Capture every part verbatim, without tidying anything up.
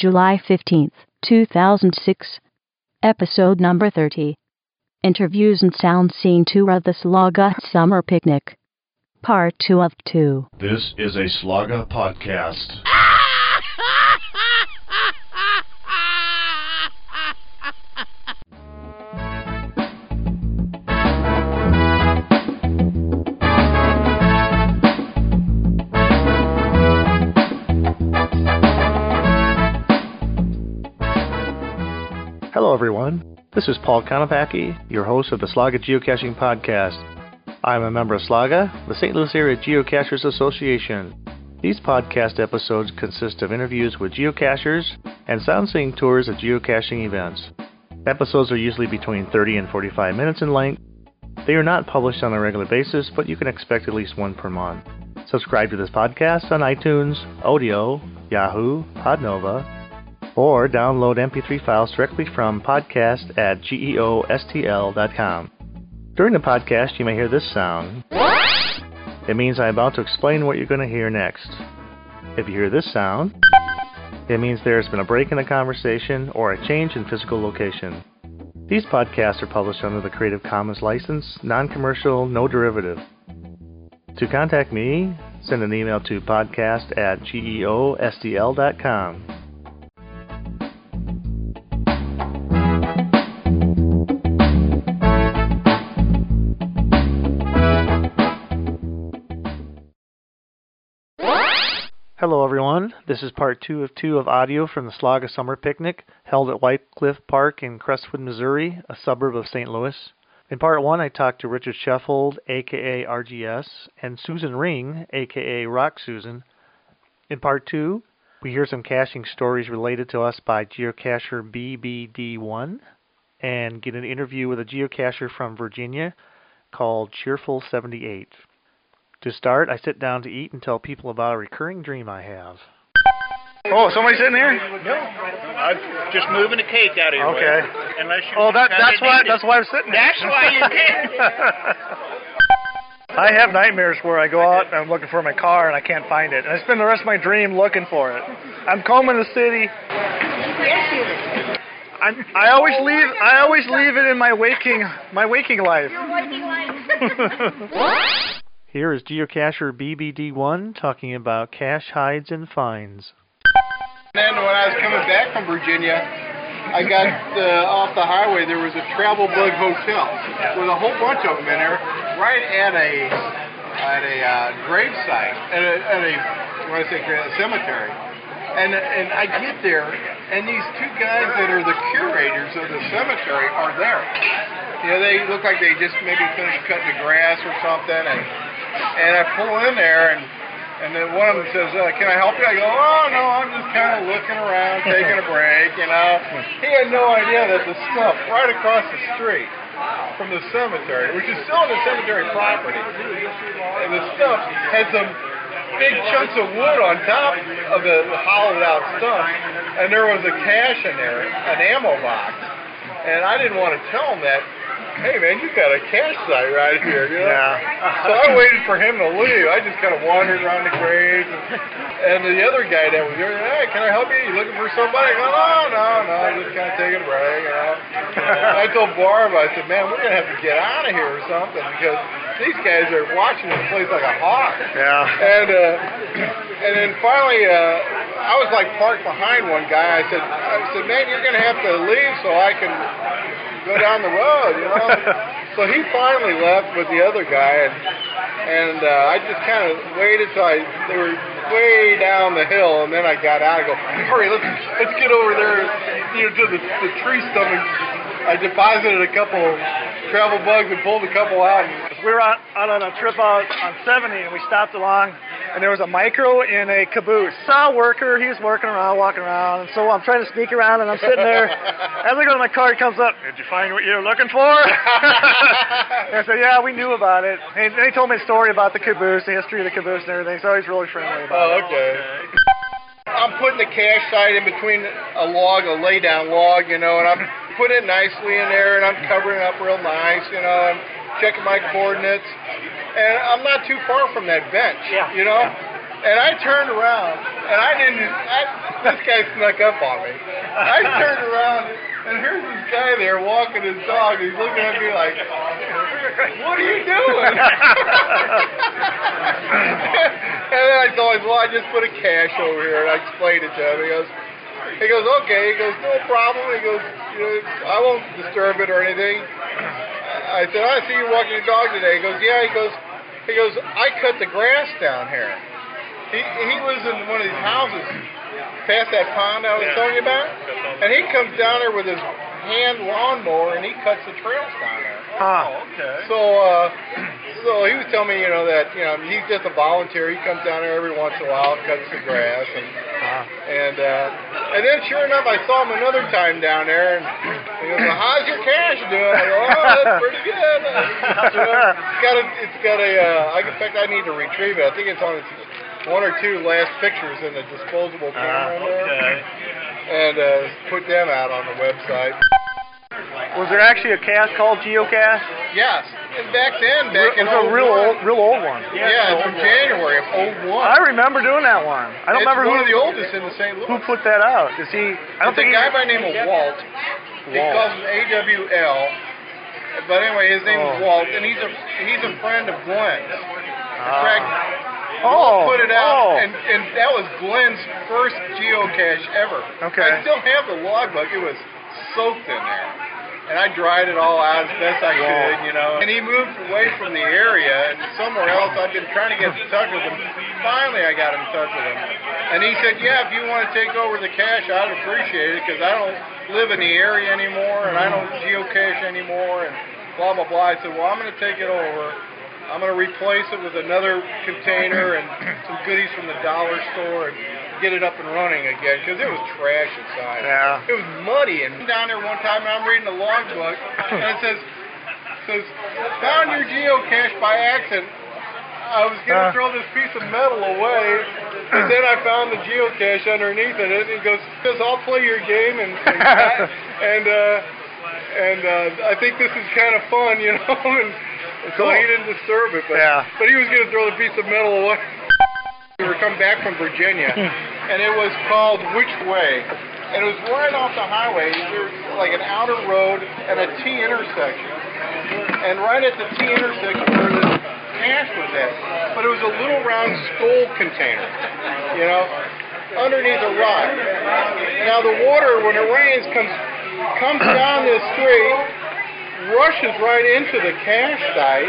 July fifteenth, two thousand six. Episode number thirty. Interviews and sound scene tour of the Slaga Summer Picnic. Part two of two. This is a Slaga podcast. Hello everyone, this is Paul Konopacki, your host of the Slaga Geocaching Podcast. I'm a member of Slaga, the Saint Louis Area Geocachers Association. These podcast episodes consist of interviews with geocachers and sound-seeing tours of geocaching events. Episodes are usually between thirty and forty-five minutes in length. They are not published on a regular basis, but you can expect at least one per month. Subscribe to this podcast on iTunes, Odeo, Yahoo, Podnova, or download M P three files directly from podcast at geostl dot com. During the podcast, you may hear this sound. It means I'm about to explain what you're going to hear next. If you hear this sound, it means there's been a break in the conversation or a change in physical location. These podcasts are published under the Creative Commons license, non-commercial, no derivative. To contact me, send an email to podcast at geostl dot com. Hello everyone, this is part two of two of audio from the Slaga Summer Picnic, held at White Cliff Park in Crestwood, Missouri, a suburb of Saint Louis. In part one, I talked to Richard Sheffold, aka R G S, and Susan Ring, aka Rock Susan. In part two, we hear some caching stories related to us by geocacher B B D one, and get an interview with a geocacher from Virginia called Cheerful seventy-eight. To start, I sit down to eat and tell people about a recurring dream I have. Oh, somebody sitting here? No, I'm just moving a cake out of your Okay. way. Unless you Oh, that, that's why it. that's why I'm sitting here. That's why you did. I have nightmares where I go out and I'm looking for my car and I can't find it. And I spend the rest of my dream looking for it. I'm combing the city. I'm, I always leave I always leave it in my waking my waking life. Your waking life. Here is geocacher B B D one talking about cache hides and finds. And then when I was coming back from Virginia, I got uh, off the highway. There was a Travel Bug Hotel with a whole bunch of them in there, right at a at a uh, grave site, at a, at a what I say, a cemetery. And and I get there, and these two guys that are the curators of the cemetery are there. You know, they look like they just maybe finished cutting the grass or something, and and I pull in there, and and then one of them says, uh, "Can I help you?" I go, "Oh no, I'm just kind of looking around, taking a break." You know, he had no idea that the stuff right across the street from the cemetery, which is still on the cemetery property, and the stuff had some big chunks of wood on top of the hollowed out stuff, and there was a cache in there, an ammo box, and I didn't want to tell him that. Hey man, you got a cache site right here, you know? Yeah. So I waited for him to leave. I just kind of wandered around the graves, and, and the other guy that was there, hey, can I help you? You looking for somebody? I go, no, no, no, I'm just kind of taking a break, you know? And I told Barb, I said, man, we're gonna have to get out of here or something because these guys are watching this place like a hawk. Yeah. And uh, and then finally, uh, I was like parked behind one guy. I said, I said, man, you're gonna have to leave so I can go down the road, you know. So he finally left with the other guy, and and uh, I just kind of waited till I they were way down the hill, and then I got out. I go, hurry, let's let's get over there, you know, to the the tree stump. I deposited a couple travel bugs and pulled a couple out. We were out, out on a trip out on seventy, and we stopped along, and there was a micro in a caboose. Saw a worker, he was working around, walking around, and so I'm trying to sneak around, and I'm sitting there. As I go to my car, he comes up, did you find what you were looking for? And I said, yeah, we knew about it. And he told me a story about the caboose, the history of the caboose and everything, so he's really friendly about oh, it. Okay. I'm putting the cache site in between a log, a lay-down log, you know, and I'm putting it nicely in there, and I'm covering it up real nice, you know, and checking my coordinates. And I'm not too far from that bench, yeah. you know. And I turned around, and I didn't, I, this guy snuck up on me. I turned around, and here's this guy there walking his dog. He's looking at me like, what are you doing? And then I told him, well, I just put a cache over here, and I explained it to him. He goes, he goes, okay. He goes, no problem. He goes, you know, I won't disturb it or anything. I said, I see you walking your dog today. He goes, yeah. He goes, he goes, I cut the grass down here. He he lives in one of these houses past that pond I was telling you about, and he comes down there with his hand lawnmower and he cuts the trails down there. Huh. Okay. So, uh, so he was telling me, you know, that you know he's just a volunteer. He comes down there every once in a while, cuts the grass, and and uh, and then sure enough, I saw him another time down there, and he goes, well, "How's your cash doing?" I go, "Oh, that's pretty good." You know, it's got a, it's got a. Uh, I, in fact, I need to retrieve it. I think it's on its one or two last pictures in the disposable camera Uh, in there, okay. and uh, put them out on the website. Was there actually a cache called Geocache? Yes, and back then, back It in was a real oh one. old, real old one. Yeah, it's from January of oh one. I remember doing that one. I don't it's remember one who, of the oldest in the Saint Louis. who put that out. Is he? I don't It's think a guy he, by the name of Walt. He Walt. calls him A W L. But anyway, his name is Oh. Walt, and he's a he's a friend of Glenn's. In fact, Oh, put it out, oh. and, and that was Glenn's first geocache ever. Okay. I still have the logbook. It was soaked in there. And I dried it all out as best I could, you know. And he moved away from the area and somewhere else. I've been trying to get in touch with him. Finally, I got in touch with him. And he said, yeah, if you want to take over the cache, I'd appreciate it because I don't live in the area anymore and I don't geocache anymore and blah, blah, blah. I said, well, I'm going to take it over. I'm going to replace it with another container and some goodies from the dollar store and get it up and running again because it was trash inside. Yeah. It was muddy. And I'm down there one time and I'm reading the logbook and it says, says found your geocache by accident. I was going to Uh. throw this piece of metal away, but then I found the geocache underneath it. And he goes, says, I'll play your game and and and, uh, and uh, I think this is kind of fun, you know. and So Cool. he didn't disturb it, but Yeah. but he was going to throw the piece of metal away. We were coming back from Virginia, and it was called Which Way, and it was right off the highway. There was like an outer road and a T intersection, and right at the T intersection where the cache was at, but it was a little round skull container, you know, underneath a rock. Now the water, when it rains, comes comes down this street, rushes right into the cache site,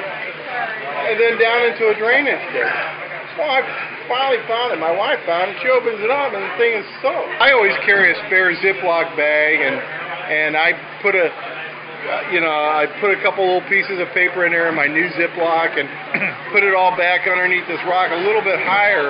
and then down into a drainage ditch. Well, I finally found it. My wife found it. She opens it up, and the thing is soaked. I always carry a spare Ziploc bag, and and I put a, uh, you know, I put a couple little pieces of paper in there in my new Ziploc, and put it all back underneath this rock, a little bit higher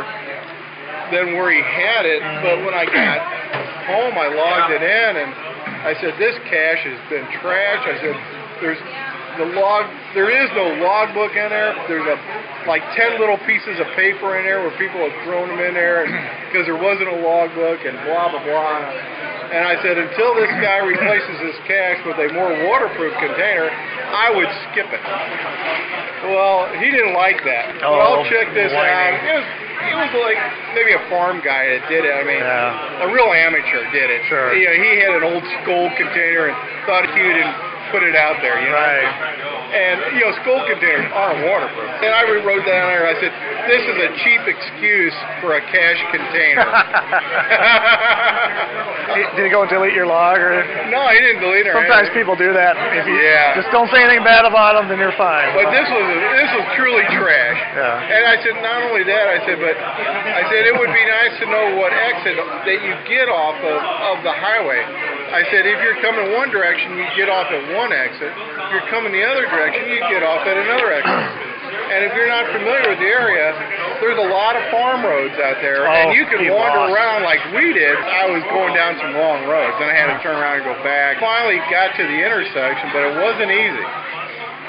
than where he had it. But when I got home, I logged it in, and I said, this cache has been trashed. I said, there's the log, there is no logbook in there. There's a like ten little pieces of paper in there where people have thrown them in there because there wasn't a logbook and blah, blah, blah. And I said, until this guy replaces his cache with a more waterproof container, I would skip it. Well, he didn't like that. But Oh, I'll check this whining. out. It was, it was like maybe a farm guy that did it. I mean, Yeah. a real amateur did it. Sure. You know, he had an old skull container and thought he didn't put it out there, you know. Right. And, you know, skull containers aren't waterproof. And I wrote down there, I said, this is a cheap excuse for a cash container. Did he go and delete your log? Or No, he didn't delete it. or sometimes anything. people do that. If you Yeah. just don't say anything bad about them, then you're fine. But this was this was truly trash. Yeah. And I said, not only that, I said, but I said it would be nice to know what exit that you get off of, of the highway. I said, if you're coming one direction, you get off at one exit. If you're coming the other direction, you get off at another exit. And if you're not familiar with the area, there's a lot of farm roads out there, Oh, and you can be wander lost. around like we did. I was going down some long roads, and I had to turn around and go back. Finally got to the intersection, but it wasn't easy.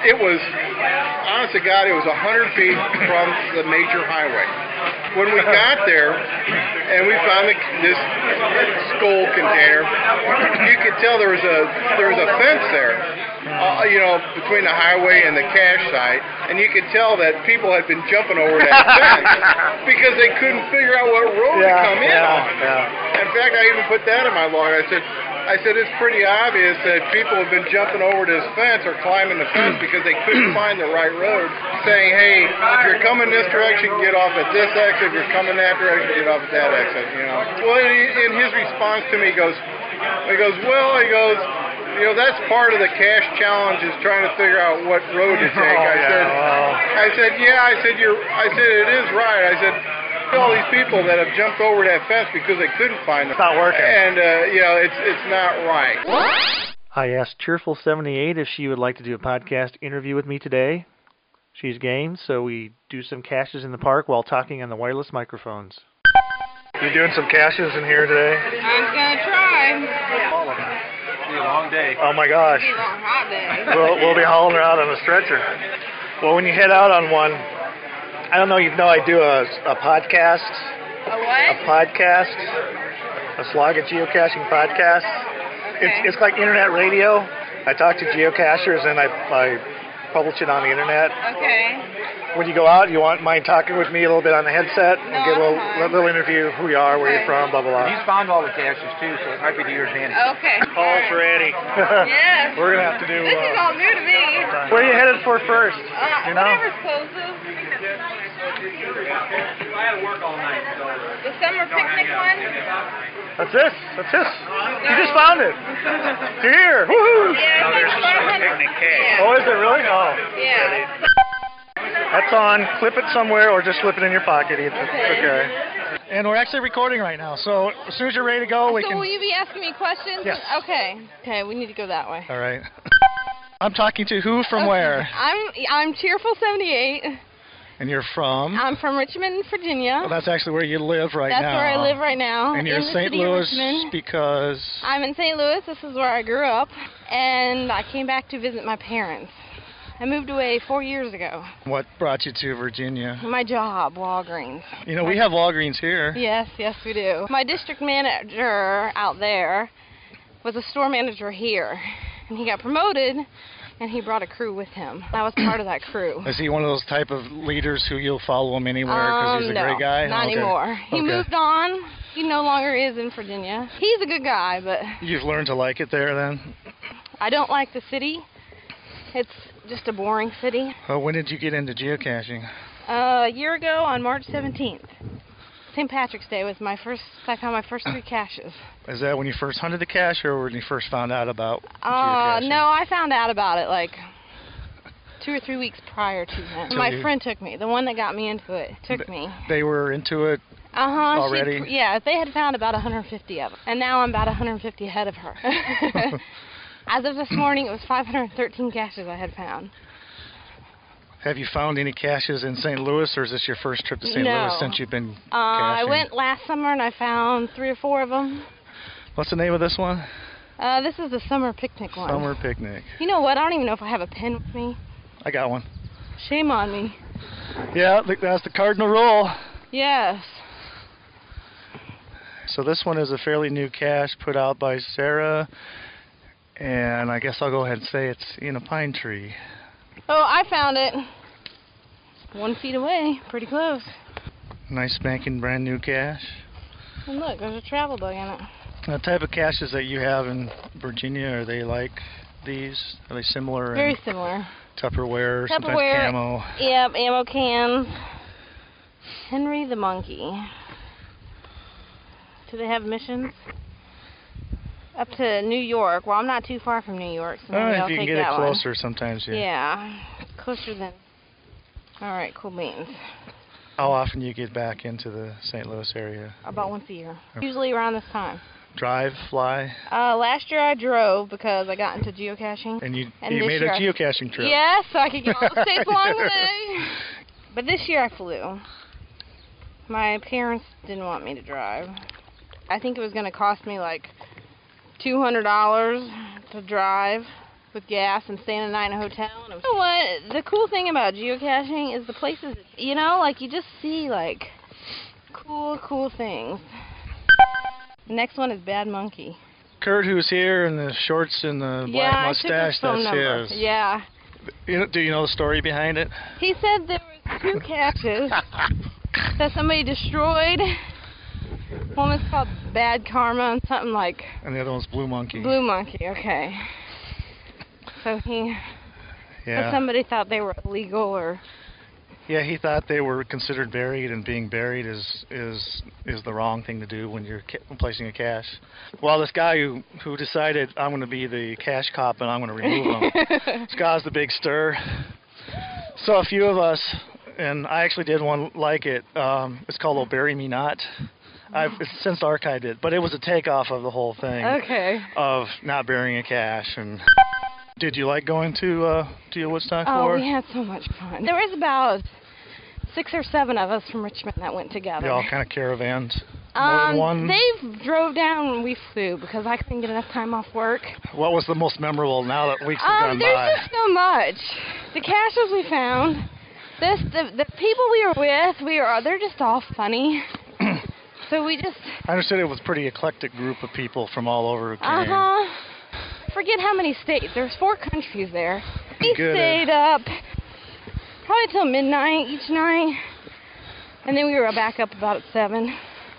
it was, honest to God, it was one hundred feet from the major highway. When we got there and we found the, this skull container, you could tell there was a there was a fence there, uh, you know, between the highway and the cache site, and you could tell that people had been jumping over that fence because they couldn't figure out what road Yeah, to come in yeah, on. yeah. In fact, I even put that in my log. I said, I said it's pretty obvious that people have been jumping over this fence or climbing the fence because they couldn't find the right road, saying, hey, if you're coming this direction, get off at this exit. If you're coming that direction, get off at that exit, you know. Well, in his response to me, he goes, he goes, well, he goes, you know, that's part of the cache challenge is trying to figure out what road to take. I yeah, said, wow. I said, yeah, I said, you're, I said, it is right. I said, all these people that have jumped over that fence because they couldn't find it. It's not working. And, uh, you know, it's it's not right. I asked Cheerful seventy-eight if she would like to do a podcast interview with me today. She's game, so we do some caches in the park while talking on the wireless microphones. You doing some caches in here today? I'm gonna try. All of them. It's been a long day. Oh my gosh. It's a long hot day. We'll, we'll be hauling her out on a stretcher. Well, when you head out on one, I don't know, you know I do a, a podcast, A a what? podcast, a Slaga geocaching podcast. Okay. It's, it's like internet radio. I talk to geocachers and I, I publish it on the internet. Okay. When you go out, you want mind talking with me a little bit on the headset and No, get a little, I'm fine. little interview, who you are, where Okay. you're from, blah, blah, blah. He's found all the caches too, so it might be to your advantage. Okay. Paul's ready. Yes. We're going to have to do... This is Uh, all new to me. where are you headed for first? Uh, you know? Whatever's closest. The summer picnic one? That's this. That's this. You just found it. You're here. Woohoo! Yeah, it's like five hundred. Yeah. Oh, is it really? Oh. Yeah. That's on. Clip it somewhere or just slip it in your pocket. It's Okay. okay. And we're actually recording right now, so as soon as you're ready to go, we So can... will you be asking me questions? Yes. Okay. Okay, we need to go that way. All right. I'm talking to who from where? I'm I'm Cheerful seventy-eight. And you're from? I'm from Richmond, Virginia. Well, that's actually where you live right That's now. where I live right now. And you're in in the Saint city of Louis Richmond. because... I'm in Saint Louis. This is where I grew up, and I came back to visit my parents. I moved away four years ago. What brought you to Virginia? My job, Walgreens. You know, we have Walgreens here. Yes, yes, we do. My district manager out there was a store manager here, and he got promoted, and he brought a crew with him. I was part of that crew. Is he one of those type of leaders who you'll follow him anywhere because Um, he's a no, great guy? not Okay. anymore. He Okay. moved on. He no longer is in Virginia. He's a good guy, but You've learned to like it there then? I don't like the city. It's just a boring city. Well, when did you get into geocaching? Uh, a year ago on March seventeenth. Saint Patrick's Day was my first, I found my first three caches. Is that when you first hunted the cache or when you first found out about Uh, geocaching? no, I found out about it like two or three weeks prior to that. So My you- friend took me. The one that got me into it took Th- me. They were into it. Uh-huh. already? She, yeah, they had found about one hundred fifty of them. And now I'm about one hundred fifty ahead of her. As of this morning, it was five hundred thirteen caches I had found. Have you found any caches in Saint Louis, or is this your first trip to Saint No. Louis since you've been Uh, I caching? went last summer and I found three or four of them. What's the name of this one? Uh, this is the summer picnic one. Summer Picnic. You know what? I don't even know if I have a pen with me. I got one. Shame on me. Yeah, th- that's the cardinal rule. Yes. So this one is a fairly new cache put out by Sarah, and I guess I'll go ahead and say it's in a pine tree. Oh, I found it. One feet away. Pretty close. Nice spanking brand new cache. And look, there's a travel bug in it. The type of caches that you have in Virginia, are they like these? Are they similar Very in similar. Tupperware, sometimes Tupperware. camo? Yep, ammo cans. Henry the Monkey. Do they have missions? Up to New York. Well, I'm not too far from New York, so maybe Oh, I'll if you can take get it that one. closer sometimes, yeah. Yeah, closer than... Alright, cool beans. How often do you get back into the Saint Louis area? About once a year. Usually around this time. Drive, fly, Uh, last year I drove because I got into geocaching. and you, And you this made year a I- geocaching trip. Yes, so I could get all the states along the way. But this year I flew. My parents didn't want me to drive. I think it was going to cost me like two hundred dollars to drive with gas and staying a night in a hotel. And it was, you know what? The cool thing about geocaching is the places, you know, like you just see like cool, cool things. The next one is Bad Monkey. Kurt, who's here in the shorts and the black Yeah, mustache, I took his phone that's number. his. Yeah. You know, do you know the story behind it? He said there was two caches that somebody destroyed. One was called Bad Karma and something like And the other one's Blue Monkey. Blue Monkey, okay. So he, Yeah. but somebody thought they were illegal or... Yeah, he thought they were considered buried, and being buried is is is the wrong thing to do when you're ca- placing a cache. Well, this guy who who decided I'm going to be the cache cop and I'm going to remove him. This caused a big stir. So a few of us, and I actually did one like it. Um, it's called "Oh Bury Me Not." I've it's since archived it, but it was a takeoff of the whole thing Okay. of not burying a cache. And did you like going to uh, to your Woodstock Oh, for? we had so much fun. There was about six or seven of us from Richmond that went together. They all kind of caravans. More than Um, one. they drove down when we flew because I couldn't get enough time off work. What was the most memorable now that weeks have Um, gone there's by? just so much. The caches we found, this the the people we were with, we were they're just all funny. So we just I understood it was a pretty eclectic group of people from all over who came. uh huh. Forget how many states. There's four countries there. We Good. stayed up probably till midnight each night, and then we were back up about at seven.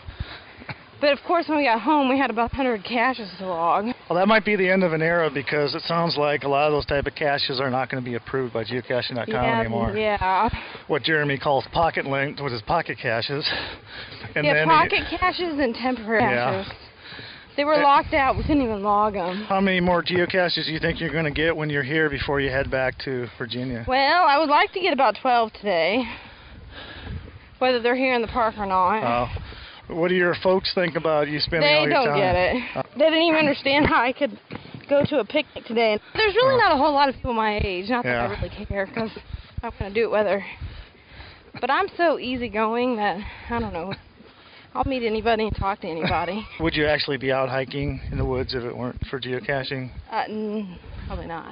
But of course, when we got home, we had about one hundred caches to log. Well, that might be the end of an era because it sounds like a lot of those type of caches are not going to be approved by geocaching dot com yeah, anymore. yeah. What Jeremy calls pocket linked, with his pocket caches. And yeah, then pocket caches and temporary Yeah. caches. They were Uh, locked out. We couldn't even log them. How many more geocaches do you think you're going to get when you're here before you head back to Virginia? Well, I would like to get about twelve today, whether they're here in the park or not. Uh, what do your folks think about you spending all They your don't time? get it. Uh, They didn't even understand how I could go to a picnic today. There's really Uh. not a whole lot of people my age. Not that Yeah. I really care, because I'm going to do it whether. But I'm so easygoing that, I don't know, I'll meet anybody and talk to anybody. Would you actually be out hiking in the woods if it weren't for geocaching? uh, n- probably not.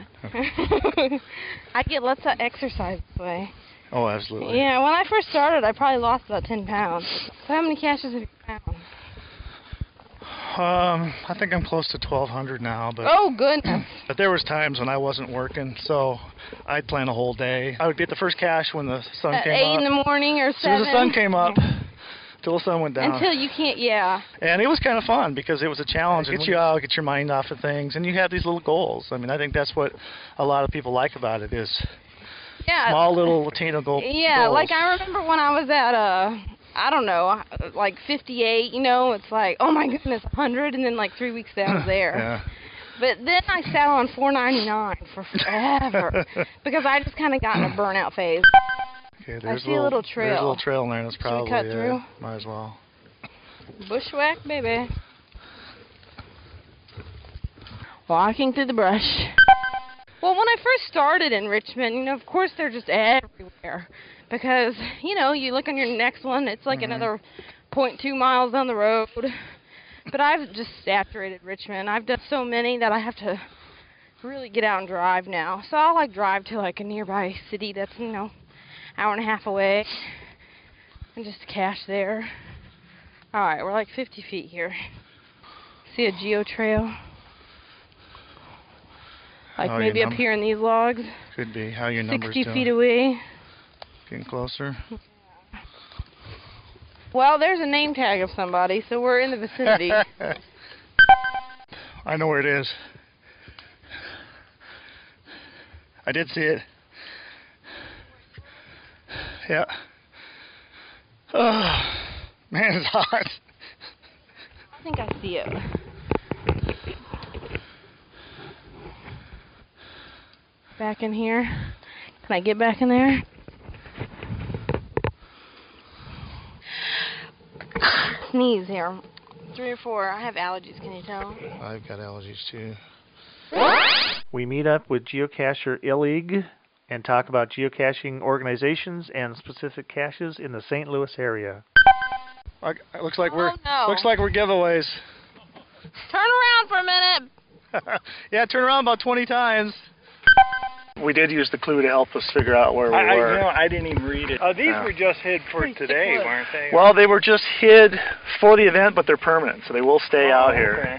I get lots of exercise this way. Oh, absolutely. Yeah, when I first started, I probably lost about ten pounds. So how many caches have you found? Um, I think I'm close to twelve hundred now, but Oh, goodness. but there was times when I wasn't working, so I'd plan a whole day. I would be at the first cache when the sun At came eight up. in the morning or as soon seven? as the sun came up, till the sun went down. Until you can't, yeah. And it was kind of fun because it was a challenge. Get you out, get your mind off of things, and you have these little goals. I mean, I think that's what a lot of people like about it is Yeah. small little attainable goals. Yeah, like I remember when I was at, uh, I don't know, like fifty-eight, you know, it's like, oh my goodness, one hundred, and then like three weeks there I was there. Yeah. But then I sat on four ninety-nine for forever because I just kind of got in a burnout phase. Okay, there's see a little trail. There's a little trail in there. That's Should we probably cut it. through? Might as well. Bushwhack, baby. Walking through the brush. Well, when I first started in Richmond, you know, of course they're just everywhere. Because, you know, you look on your next one, it's like Mhm. another point two miles down the road. But I've just saturated Richmond. I've done so many that I have to really get out and drive now. So I'll, like, drive to, like, a nearby city that's, you know, hour and a half away. And just cache there. Alright, we're like fifty feet here. See a geo trail? Like Oh, maybe your up num- here in these logs. Could be. How your numbers sixty doing? feet away. Getting closer. Well, there's a name tag of somebody, so we're in the vicinity. I know where it is. I did see it. Yeah. Oh, man, it's hot. I think I see it. Back in here. Can I get back in there? Sneeze here. Three or four. I have allergies, can you tell? I've got allergies too. We meet up with geocacher Illig and talk about geocaching organizations and specific caches in the Saint Louis area. It looks like Oh, we're no. looks like we're giveaways. Turn around for a minute. Yeah, turn around about twenty times. We did use the clue to help us figure out where we I, were. I, you know, I didn't even read it. Oh, these Yeah. were just hid for today, weren't they? Well, they were just hid for the event, but they're permanent, so they will stay oh, out okay. here.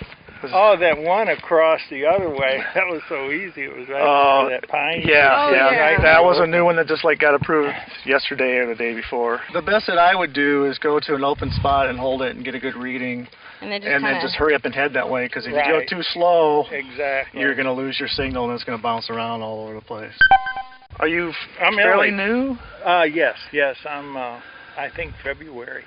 Oh, that one across the other way. That was so easy. It was right Oh, under that pine. Yeah, Oh, yeah, yeah. Right. That was a new one that just like got approved yesterday or the day before. The best that I would do is go to an open spot and hold it and get a good reading, And then just, and then kinda, just hurry up and head that way. Because if you Right. go too slow, Exactly. you're going to lose your signal and it's going to bounce around all over the place. Are you I'm fairly Ellie. new? Uh, yes, yes. I'm, uh, I think February.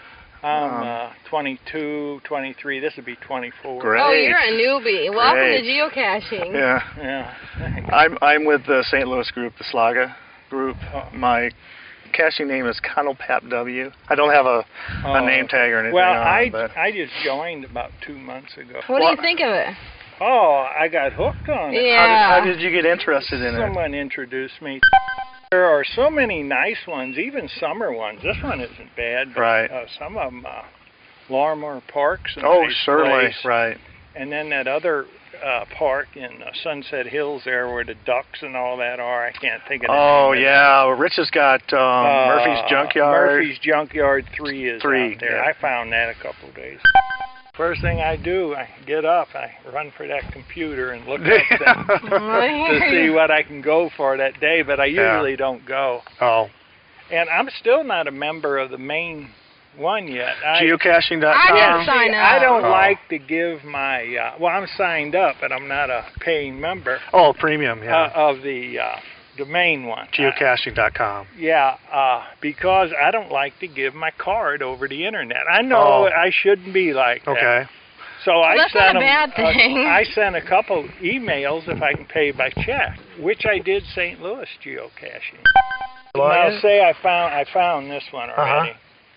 I'm Um, uh, twenty-two, twenty-three. This would be twenty-four. Great. Oh, you're a newbie. Welcome Great. to geocaching. Yeah. Yeah. I'm I'm with the Saint Louis group, the Slaga group. Oh. My caching name is Conopap W. I don't have a, Oh. a name tag or anything Well, on I, it, but I just joined about two months ago. What do Well- you think of it? Oh, I got hooked on it. Yeah. how, did, how did you get interested in it? Someone introduced me. There are so many nice ones, even summer ones. This one isn't bad. But, Right. Uh, some of them, uh, Larmor Park's a Oh, nice certainly, place. right. And then that other uh, park in uh, Sunset Hills there where the ducks and all that are. I can't think of the Oh, name. yeah. Rich has got um, Uh, Murphy's Junkyard. Murphy's Junkyard three is Three, out there. yeah. I found that a couple of days. First thing I do, I get up, I run for that computer and look up that, to see what I can go for that day, but I Yeah. usually don't go. Oh. And I'm still not a member of the main one yet. I, Geocaching dot I com. didn't See, sign I up. don't Oh. like to give my, uh, well, I'm signed up, but I'm not a paying member Oh, premium, yeah. uh, of the uh, the main one. Geocaching dot com. Yeah, uh, because I don't like to give my card over the internet. I know Oh. I shouldn't be like that. Okay. So I that's sent not a 'em, bad thing. Uh, I sent a couple emails if I can pay by check, which I did Saint Louis geocaching. Now Login? say I found I found this one already. Uh-huh.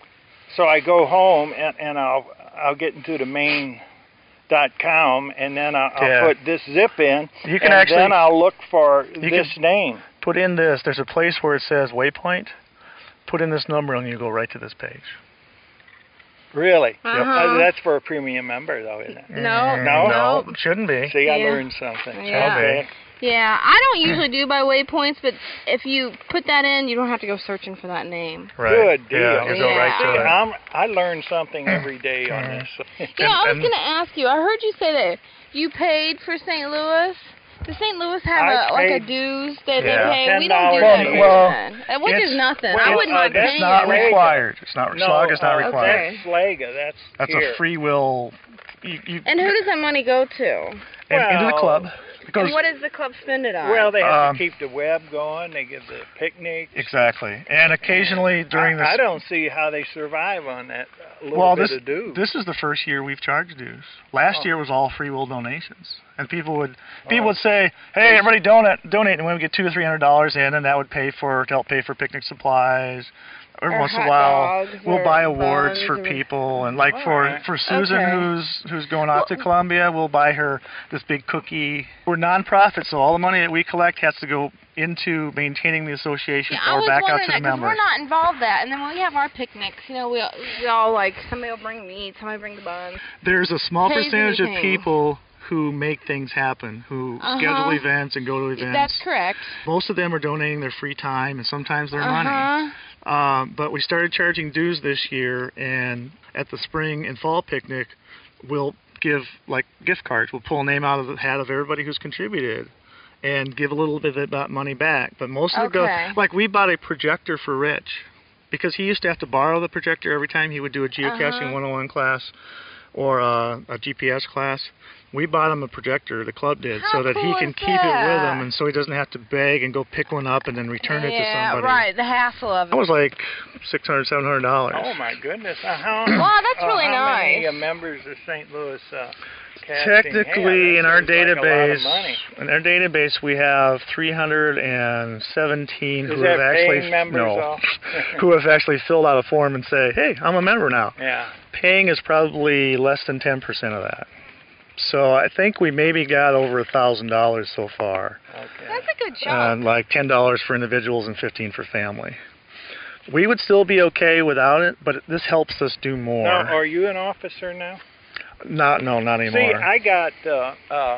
So I go home and, and I'll I'll get into the main dot com and then I'll, I'll Yeah. put this zip in You can and actually then I'll look for you this can- name. put in this. There's a place where it says waypoint. Put in this number and you go right to this page. Really? Uh-huh. Uh, that's for a premium member though, isn't it? No, No? No, shouldn't be. See, I Yeah. learned something. Yeah. Okay. Yeah, I don't usually do by waypoints, but if you put that in, you don't have to go searching for that name. Right. Good deal. Yeah, you go Yeah. right See, to it. I'm, I learn something every day on this. You know, I was and- going to ask you. I heard you say that you paid for Saint Louis. Does Saint Louis have I a like a paid- dues that Yeah. they pay? We don't do ten dollars that a here, year. Well, then. Uh, which it's- is nothing. well, I wouldn't uh, mind that's paying. It's not it. Slaga. required. It's not. No, Slog is not uh, required. Okay. That's Slaga. That's That's here. a free will. You, you, And who does that money go to? and into the Well, club. Because And what does the club spend it on? Well, they have Um, to keep the web going. They give the picnics. exactly. And occasionally during I, this. I don't see how they survive on that uh, little well, bit this of dues. this is the first year we've charged dues. Last Oh. year was all free will donations, and people would people Oh. would say, "Hey, everybody donate donate," and we would get two or three hundred dollars in, and that would pay for to help pay for picnic supplies. Every Or once in a hot while, dogs we'll or buy awards buns for or- people, and like All for right. for Susan, Okay. who's who's going off to Columbia, we'll buy her this big cookie. We're nonprofit, so all the money that we collect has to go into maintaining the association Yeah, I or was back out wondering to that the because members. we're not involved that, and then when we have our picnics, you know, we all, we all like somebody will bring meat, somebody bring the buns. There's a small Pays percentage of anything. people who make things happen, who Uh-huh. schedule events and go to events. That's correct. Most of them are donating their free time and sometimes their money. Uh-huh. Um, but we started charging dues this year, and at the spring and fall picnic, we'll give like gift cards. We'll pull a name out of the hat of everybody who's contributed and give a little bit of that money back. But most of it goes, Okay. like we bought a projector for Rich because he used to have to borrow the projector every time he would do a geocaching Uh-huh. one oh one class or uh, a G P S class. We bought him a projector, the club did, How so that he cool can is keep it with that? him, and so he doesn't have to beg and go pick one up and then return it to Yeah, somebody. right. The hassle of it. That was like six hundred, seven hundred dollars. Oh my goodness! Uh, how, Wow, that's uh, really how many nice. uh, members of Saint Louis uh, casting Technically, have? in That our seems like a lot of database, money. in our database, we have three hundred seventeen Is who that have actually paying members no, all? who have actually filled out a form and say, "Hey, I'm a member now." Yeah. Paying is probably less than ten percent of that. So I think we maybe got over a thousand dollars so far. Okay. That's a good chunk. Uh, like ten dollars for individuals and fifteen for family. We would still be okay without it, but this helps us do more. Now, are you an officer now? Not, no, not anymore. See, I got uh, uh,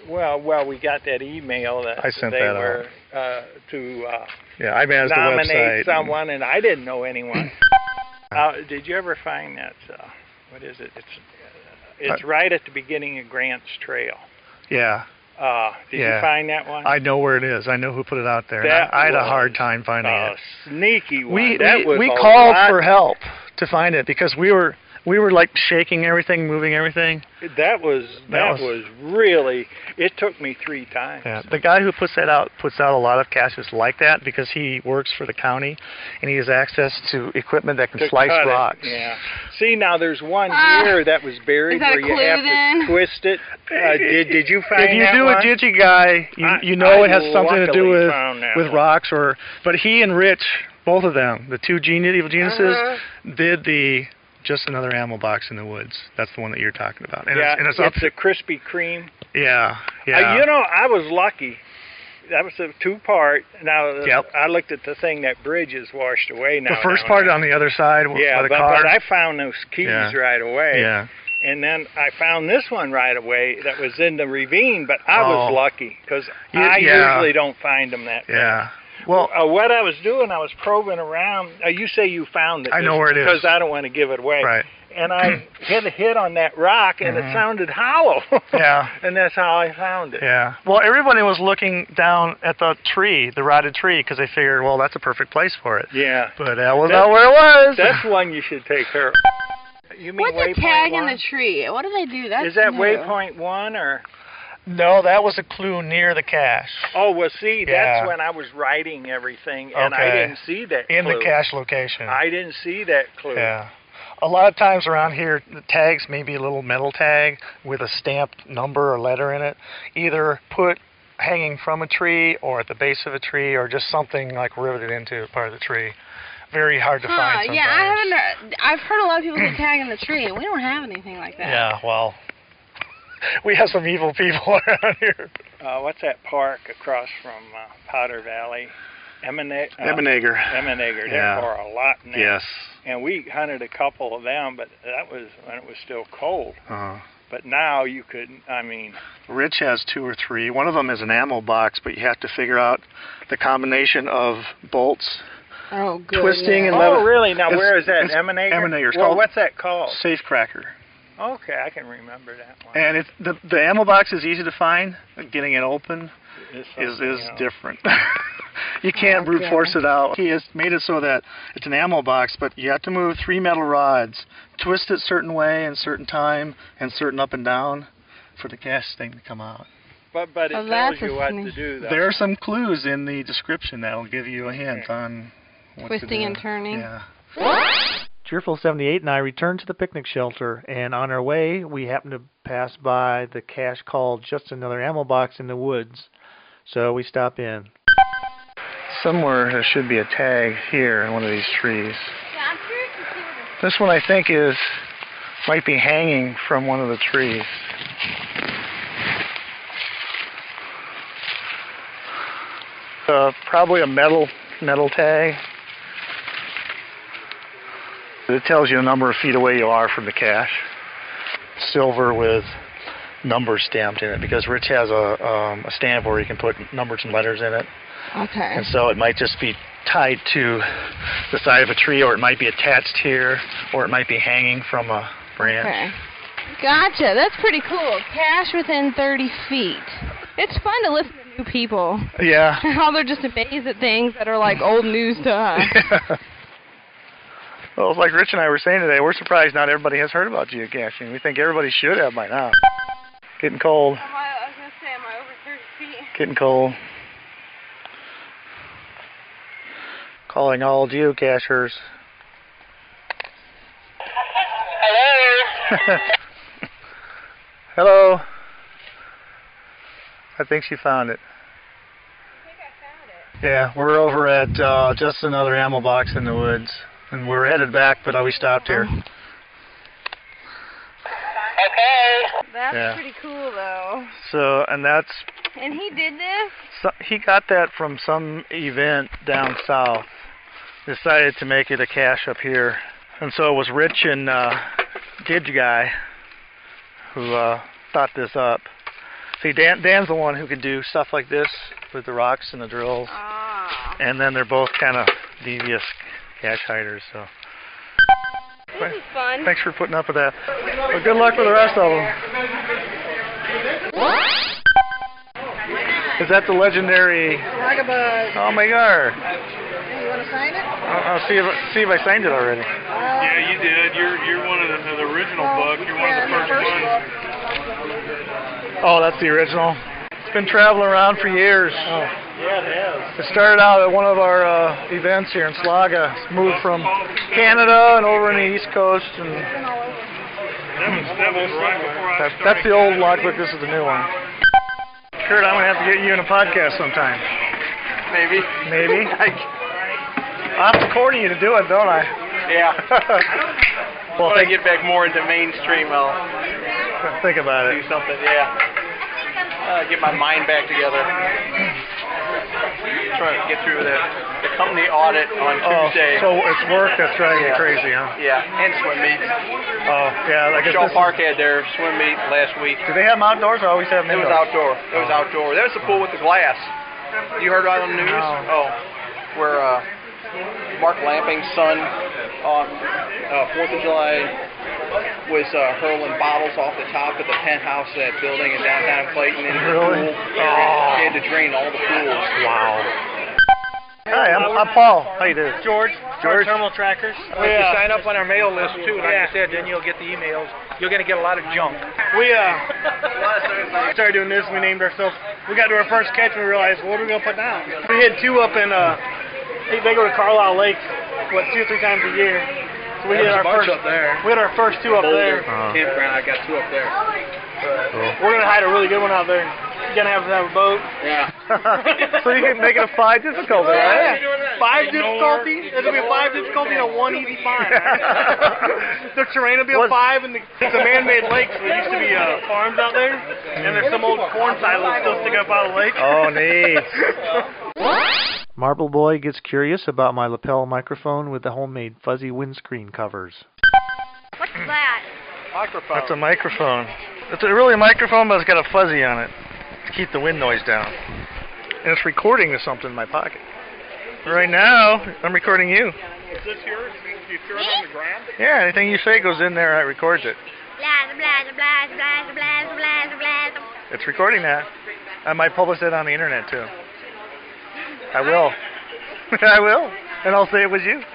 Well, well, we got that email that I sent they that were uh, to uh, Yeah, I managed the nominate website. someone, and I didn't know anyone. uh, did you ever find that? Uh, what is it? It's uh, it's Uh, right at the beginning of Grant's Trail. Yeah, Uh, did Yeah. you find that one? I know where it is. I know who put it out there. And That I, I had a was hard time finding a it. sneaky one. We that we, was we a called lot- for help to find it because we were we were like shaking everything, moving everything. That was That that, was- was really. It took me three times. Yeah, the guy who puts that out puts out a lot of caches like that because he works for the county and he has access to equipment that can To slice cut it, rocks. Yeah. See, now there's one Ah, here that was buried is that a where you clue have then? to twist it. Uh, did Did you find If you that do one? a Digi guy, you I- you know I it has something to do luckily with found that with one. rocks or. But he and Rich, both of them, the two genius evil geniuses, Uh-huh. did the just another ammo box in the woods. That's the one that you're talking about. And yeah, it's, and it's, up. a Krispy Kreme. Yeah, yeah. Uh, you know, I was lucky. That was a two-part. Now, uh, Yep. I looked at the thing that bridge is washed away now. the first now part and on the other side then. w- Yeah, by the but, car. but I found those keys Yeah. right away. yeah. And then I found this one right away that was in the ravine, but I Oh. was lucky because You- I yeah. usually don't find them that fast. Yeah. Well, Uh, what I was doing, I was probing around. Uh, you say you found it. I know where it is. Because I don't want to give it away. right. And I hit a hit on that rock, and Mhm. it sounded hollow. Yeah. And that's how I found it. Yeah. Well, everybody was looking down at the tree, the rotted tree, because they figured, well, that's a perfect place for it. Yeah. But that was That- not where it was. That's one you should take care of. You mean What's a waypoint tag in one? the tree? What do they do? That's Is that new. waypoint one or? No, that was a clue near the cache. Oh, well, see, Yeah. that's when I was writing everything, and I Okay. didn't see that In clue. the cache location. I didn't see that clue. Yeah. A lot of times around here, the tags may be a little metal tag with a stamped number or letter in it, either put hanging from a tree or at the base of a tree or just something like riveted into a part of the tree. Very hard to Huh, find sometimes. yeah, I haven't. uh, I've heard a lot of people say tag in the tree, and we don't have anything like that. Yeah, well, we have some evil people around here. Uh, what's that park across from uh, Powder Valley? Emina- uh, Ebeneger. Ebeneger. Yeah. There are a lot in there. Yes. And we hunted a couple of them, but that was when it was still cold. Uh-huh. But now you could, I mean, Rich has two or three. One of them is an ammo box, but you have to figure out the combination of bolts, Oh, good. twisting, and oh, leather. really? Now, It's- where is that? it's Ebeneger? Ebeneger. It's Well, called what's that called? Safe Cracker. Okay, I can remember that one. And it's, the the ammo box is easy to find. Getting it open It's is something is else. different. You can't brute Okay. force it out. He has made it so that it's an ammo box, but you have to move three metal rods, twist it certain way and certain time, and certain up and down for the cache thing to come out. But but it Oh, tells that's you a what sneak- to do, though. There are some clues in the description that will give you a hint on what to Twisting do. and turning. Yeah. Cheerful seventy-eight and I returned to the picnic shelter, and on our way, we happened to pass by the cache called Just Another Ammo Box in the Woods. So we stop in. Somewhere there should be a tag here in one of these trees. Yeah, I'm curious to see what This one I think is might be hanging from one of the trees. Uh, probably a metal metal tag. It tells you the number of feet away you are from the cache. Silver with numbers stamped in it because Rich has a um, a stamp where you can put numbers and letters in it. Okay. And so it might just be tied to the side of a tree, or it might be attached here, or it might be hanging from a branch. Okay. Gotcha. That's pretty cool. Cache within thirty feet. It's fun to listen to new people. Yeah. How they're just amazed at things that are like old news to us. Well, it's like Rich and I were saying today, we're surprised not everybody has heard about geocaching. We think everybody should have by now. Getting cold. Am I, I was going to say, am I over thirty feet? Getting cold. Calling all geocachers. Hello? Hello. I think she found it. I think I found it. Yeah, we're over at uh, Just Another Ammo Box in the Woods. And we're headed back, but uh, we stopped here. Okay. That's Yeah. pretty cool, though. So, and that's, And he did this? so, he got that from some event down south. Decided to make it a cache up here. And so it was Rich and uh, Didge Guy who uh, thought this up. See, Dan, Dan's the one who can do stuff like this with the rocks and the drills. Ah. And then they're both kind of devious cache hiders. So. This is fun. Thanks for putting up with that. Well, good luck with the rest of them. Is that the legendary? Slogabug. Oh my God! You want to sign it? I'll, I'll see if see if I signed it already. Yeah, you did. You're you're one of the, the original book. You're one of the first ones. Oh, that's the original. It's been traveling around for years. Oh. Yeah, it has. It started out at one of our uh, events here in Slaga. It's moved from Canada and over in the East Coast, and That was, that was right before I that's, started. that's the old logbook. This is the new one. Kurt, I'm gonna have to get you in a podcast sometime. Maybe. Maybe. I have to corner you to do it, don't I? Yeah. Well, When I think, get back more into mainstream, I'll think about do it. something. Yeah. Uh, get my mind back together. Trying to get through the, the company audit on Oh, Tuesday. so it's work that's driving you Yeah. crazy, huh? Yeah, and swim meets. Oh, yeah. I guess Shaw this is- Park had their swim meet last week. Do they have them outdoors or always have them It was indoors? outdoor. It was outdoor. There's the pool with the glass. You heard about it on the news? No. Oh, where uh, Mark Lamping's son on uh, fourth of July was uh, hurling bottles off the top of the penthouse of that building in downtown Clayton into Really? the pool area. Oh. They had to drain all the pools. Wow. Hi, I'm, I'm Paul. How you doing? George, George. Terminal Trackers. If you sign up on our mail list too, like I said, then you'll get the emails. You're going to get a lot of junk. We uh started doing this. We named ourselves. We got to our first catch and we realized, what are we gonna put down? We had two up in uh, they they go to Carlisle Lake, what two or three times a year. So we There's had a our bunch first. up there. We had our first two up Boulder there. Uh-huh. campground. I got two up there. We're gonna hide a really good one out there. You're gonna have to have a boat. Yeah. So you can make it a five difficulty, right? Yeah. Five difficulty. There's gonna be a five difficulty and a one easy find. The terrain will be a What- five, and the, it's a man-made lake. So there used to be uh, farms out there, and there's some old corn silos still sticking up out of the lake. Oh, neat. Marble Boy gets curious about my lapel microphone with the homemade fuzzy windscreen covers. What's that? Microphone. That's a microphone. It's a, really a microphone, but it's got a fuzzy on it to keep the wind noise down. And it's recording to something in my pocket. Right now, I'm recording you. Is this yours? Do you throw it on the ground? Yeah, anything you say goes in there, it records it. Blah, blah, blah, blah, blah, blah, blah, blah. It's recording that. I might publish it on the internet, too. I will. I will. And I'll say it was you.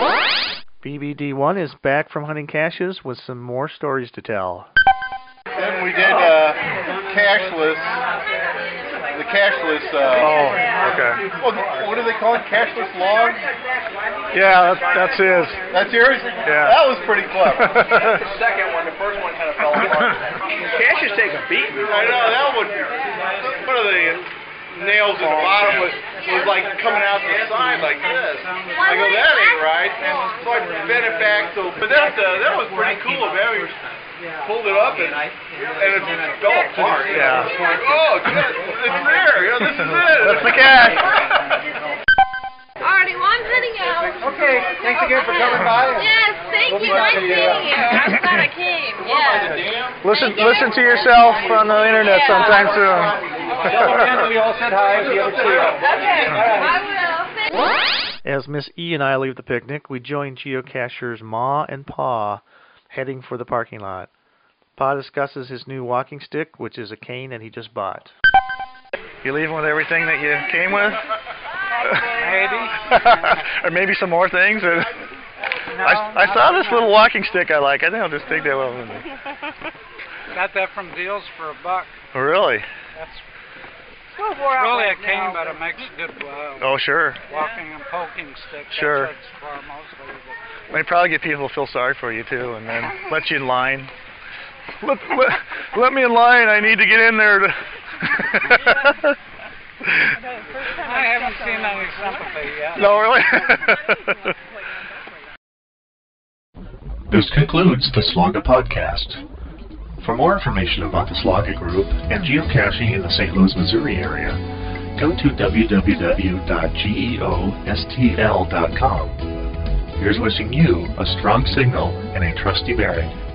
B B D one is back from hunting caches with some more stories to tell. Then we did uh, cashless. The cashless. Uh, Oh, okay. What, what do they call it? Cashless log? Yeah, that's, that's his. That's yours? Yeah. That was pretty clever. The second one, the first one kind of fell apart. Cashes take a beat. I know, that one. One of the nails at the bottom was, was like coming out the side like this. I go, that ain't right. And so I bent it back. So, but that, uh, that was pretty cool, man. We pulled it up and, and it fell apart. Yeah. It's like, oh, it's, it's there. Yeah, this is it. That's the cache. Alrighty, well, I'm heading out. Okay, thanks again for coming by. Yes, thank We'll be you. Nice back to you. meeting you. I'm glad I came. Yeah. Listen, listen to yourself on the internet sometime soon. We all said hi if you ever see us. Okay, I will. As Miss E and I leave the picnic, we join geocachers Ma and Pa heading for the parking lot. Pa discusses his new walking stick, which is a cane that he just bought. You leaving with everything that you came with? Maybe. Or maybe some more things? No, I, I saw this little walking stick I like. I think I'll just take that one with me. Got that from Deals for a buck. Oh, really? That's really a cane, but it makes good uh, Oh, sure. walking and poking stick. That's Sure. what it's for mostly. But Might probably get people to feel sorry for you, too, and then let you in line. Let, let, let me in line. I need to get in there to... I haven't seen any sympathy yet. No, really? This concludes the Slaga podcast. For more information about the Slaga group and geocaching in the Saint Louis, Missouri area, go to w w w dot geostl dot com. Here's wishing you a strong signal and a trusty bearing.